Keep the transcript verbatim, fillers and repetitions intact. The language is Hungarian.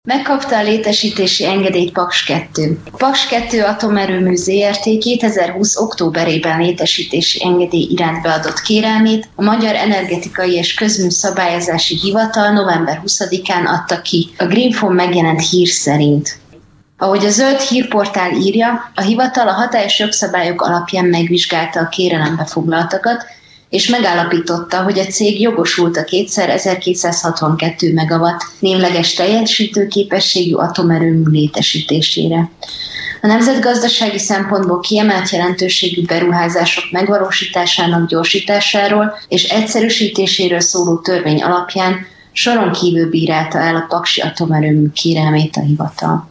Megkapta a létesítési engedélyt Paks kettő. A Paks kettő Atomerőmű zé er té kétezer-húsz októberében létesítési engedély iránt beadott kérelmét a Magyar Energetikai és Közműszabályozási Hivatal november huszadikán adta ki, a Greenfon megjelent hír szerint. Ahogy a Zöld Hírportál írja, a hivatal a hatályos jogszabályok alapján megvizsgálta a kérelembe foglaltakat, és megállapította, hogy a cég jogosult a kétszer ezerkétszázhatvankettő megawatt névleges teljesítőképességű atomerőmű létesítésére. A nemzetgazdasági szempontból kiemelt jelentőségű beruházások megvalósításának gyorsításáról és egyszerűsítéséről szóló törvény alapján soron kívül bírálta el a paksi atomerőmű kérelmét a hivatal.